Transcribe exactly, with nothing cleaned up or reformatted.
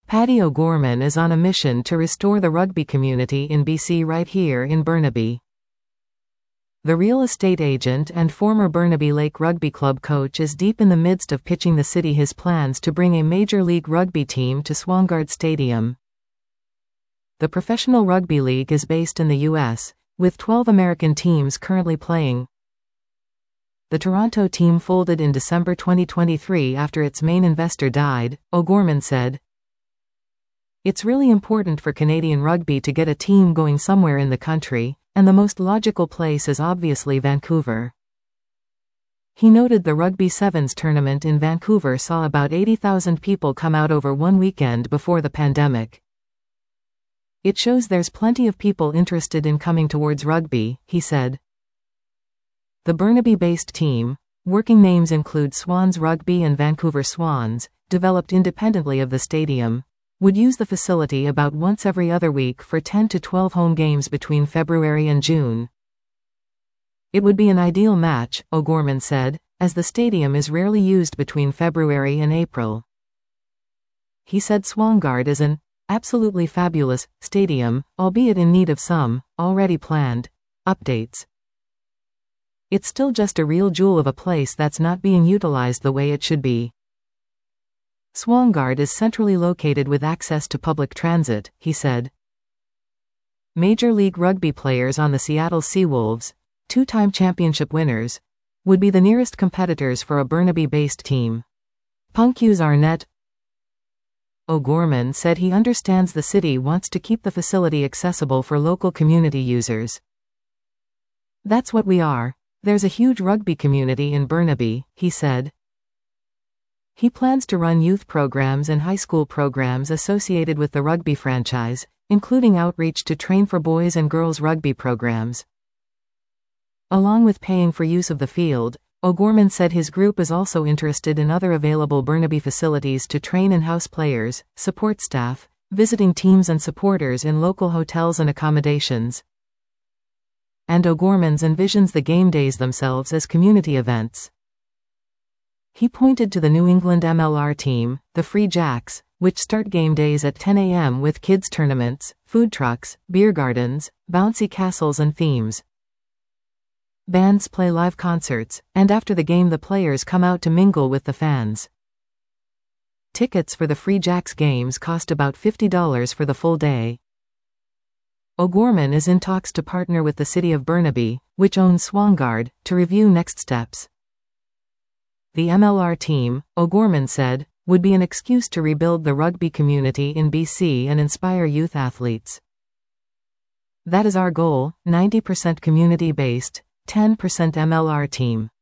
Paddy O'Gorman is on a mission to restore the rugby community in B C right here in Burnaby. The real estate agent and former Burnaby Lake Rugby Club coach is deep in the midst of pitching the city his plans to bring a Major League Rugby team to Swangard Stadium. The Professional Rugby League is based in the U S, with twelve American teams currently playing. The Toronto team folded in December twenty twenty-three after its main investor died, O'Gorman said. It's really important for Canadian rugby to get a team going somewhere in the country, and the most logical place is obviously Vancouver. He noted the Rugby Sevens tournament in Vancouver saw about eighty thousand people come out over one weekend before the pandemic. It shows there's plenty of people interested in coming towards rugby, he said. The Burnaby-based team, working names include Swans Rugby and Vancouver Swans, developed independently of the stadium, would use the facility about once every other week for ten to twelve home games between February and June. It would be an ideal match, O'Gorman said, as the stadium is rarely used between February and April. He said Swangard is an absolutely fabulous stadium, albeit in need of some already planned updates. It's still just a real jewel of a place that's not being utilized the way it should be. Swangard is centrally located with access to public transit, he said. Major League Rugby players on the Seattle Seawolves, two-time championship winners, would be the nearest competitors for a Burnaby-based team. Punku's Arnett. O'Gorman said he understands the city wants to keep the facility accessible for local community users. That's what we are. There's a huge rugby community in Burnaby, he said. He plans to run youth programs and high school programs associated with the rugby franchise, including outreach to train for boys and girls rugby programs. Along with paying for use of the field, O'Gorman said his group is also interested in other available Burnaby facilities to train in-house players, support staff, visiting teams and supporters in local hotels and accommodations. And O'Gorman's envisions the game days themselves as community events. He pointed to the New England M L R team, the Free Jacks, which start game days at ten a m with kids' tournaments, food trucks, beer gardens, bouncy castles and themes. Bands play live concerts, and after the game the players come out to mingle with the fans. Tickets for the Free Jacks games cost about fifty dollars for the full day. O'Gorman is in talks to partner with the city of Burnaby, which owns Swangard, to review next steps. The M L R team, O'Gorman said, would be an excuse to rebuild the rugby community in B C and inspire youth athletes. That is our goal, ninety percent community-based, ten percent M L R team.